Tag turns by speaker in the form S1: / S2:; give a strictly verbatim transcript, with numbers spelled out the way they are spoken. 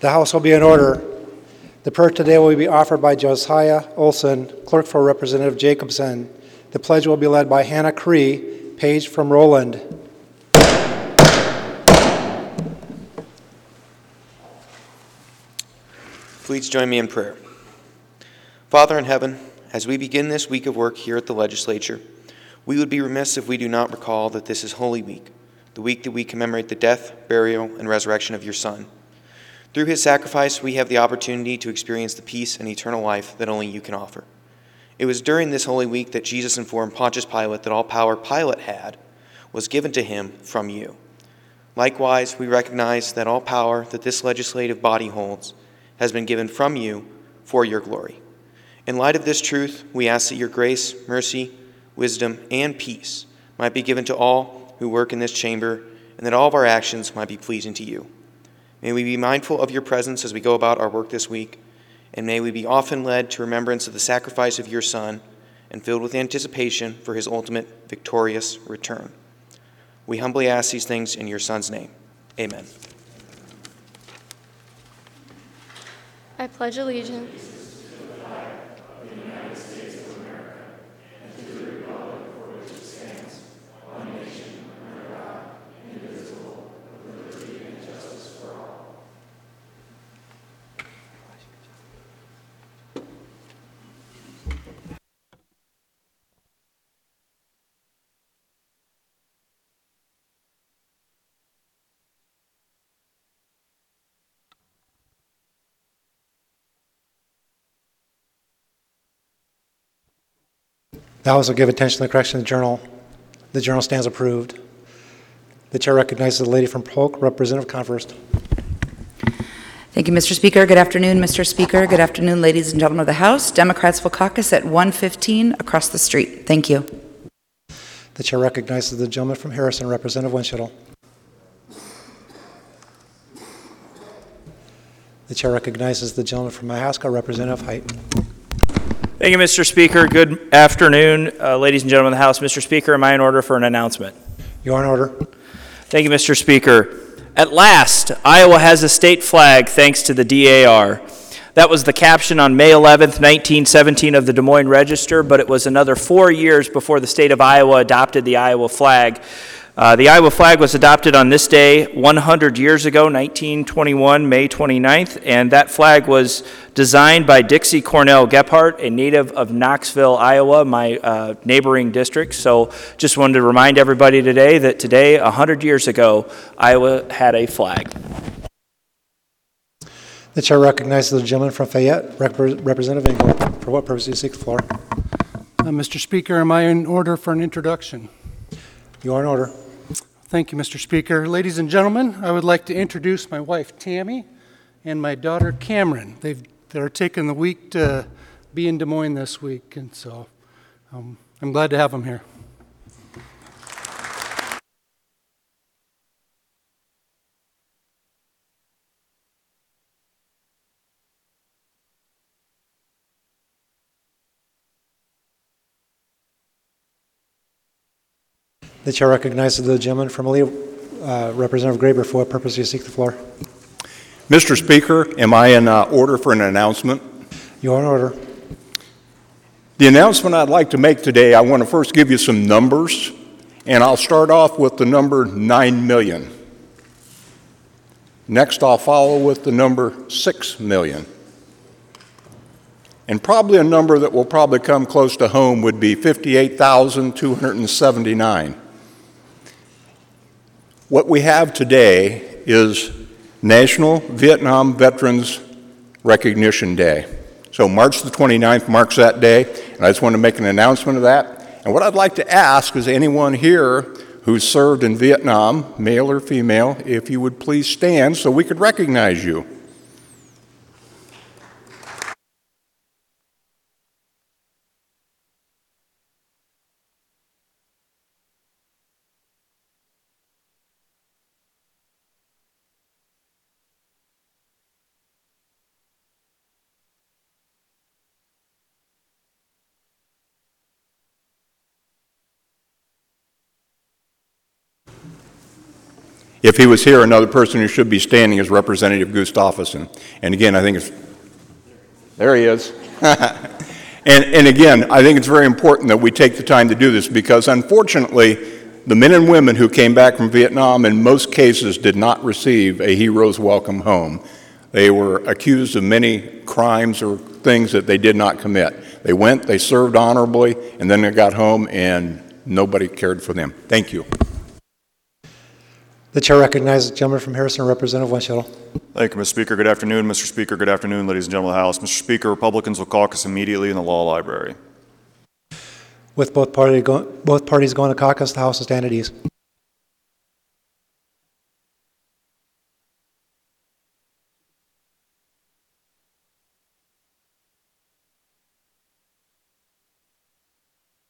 S1: The House will be in order. The prayer today will be offered by Josiah Olson, clerk for Representative Jacobson. The pledge will be led by Hannah Cree, page from Roland.
S2: Please join me in prayer. Father in heaven, as we begin this week of work here at the legislature, we would be remiss if we do not recall that this is Holy Week, the week that we commemorate the death, burial, and resurrection of your Son. Through his sacrifice, we have the opportunity to experience the peace and eternal life that only you can offer. It was during this Holy Week that Jesus informed Pontius Pilate that all power Pilate had was given to him from you. Likewise, we recognize that all power that this legislative body holds has been given from you for your glory. In light of this truth, we ask that your grace, mercy, wisdom, and peace might be given to all who work in this chamber, and that all of our actions might be pleasing to you. May we be mindful of your presence as we go about our work this week, and may we be often led to remembrance of the sacrifice of your Son and filled with anticipation for his ultimate victorious return. We humbly ask these things in your Son's name. Amen.
S3: I pledge allegiance
S1: The House will give attention to the correction of the journal. The journal stands approved. The chair recognizes the lady from Polk, Representative Converst.
S4: Thank you, Mister Speaker. Good afternoon, Mister Speaker. Good afternoon, ladies and gentlemen of the House. Democrats will caucus at one fifteen across the street. Thank you.
S1: The chair recognizes the gentleman from Harrison, Representative Winchell. The chair recognizes the gentleman from Iosco, Representative Height.
S5: Thank you, Mister Speaker. Good afternoon, uh, ladies and gentlemen of the House. Mister Speaker, am I in order for an announcement?
S1: You are in order.
S5: Thank you, Mister Speaker. At last, Iowa has a state flag thanks to the D A R. That was the caption on May eleventh, nineteen seventeen of the Des Moines Register, but it was another four years before the state of Iowa adopted the Iowa flag. Uh, the Iowa flag was adopted on this day one hundred years ago, nineteen twenty-one, May twenty-ninth, and that flag was designed by Dixie Cornell Gephardt, a native of Knoxville, Iowa, my uh, neighboring district. So just wanted to remind everybody today that today, one hundred years ago, Iowa had a flag.
S1: The chair recognizes the gentleman from Fayette, Rep- Representative Engel. For what purpose do you seek the floor?
S6: Uh, Mister Speaker, am I in order for an introduction?
S1: You are in order.
S6: Thank you, Mister Speaker. Ladies and gentlemen, I would like to introduce my wife, Tammy, and my daughter, Cameron. They've, they're taking the week to be in Des Moines this week, and so um, I'm glad to have them here.
S1: The chair recognizes the gentleman from Lee, uh, Representative Graber. For what purpose do you seek the floor?
S7: Mister Speaker, am I in uh, order for an announcement?
S1: You are in order.
S7: The announcement I'd like to make today, I want to first give you some numbers, and I'll start off with the number nine million. Next, I'll follow with the number six million. And probably a number that will probably come close to home would be fifty-eight thousand two hundred seventy-nine. What we have today is National Vietnam Veterans Recognition Day. So March the twenty-ninth marks that day, and I just want to make an announcement of that. And what I'd like to ask is anyone here who's served in Vietnam, male or female, if you would please stand so we could recognize you. If he was here, another person who should be standing is Representative Gustafson. And again, I think it's, there he is. and, and again, I think it's very important that we take the time to do this because unfortunately, the men and women who came back from Vietnam in most cases did not receive a hero's welcome home. They were accused of many crimes or things that they did not commit. They went, they served honorably, and then they got home and nobody cared for them. Thank you.
S1: The chair recognizes the gentleman from Harrison, Representative Westschedel.
S8: Thank you, Mister Speaker. Good afternoon, Mister Speaker. Good afternoon, ladies and gentlemen of the House. Mister Speaker, Republicans will caucus immediately in the Law Library.
S1: With both, party go, both parties going to caucus, the House will stand at ease.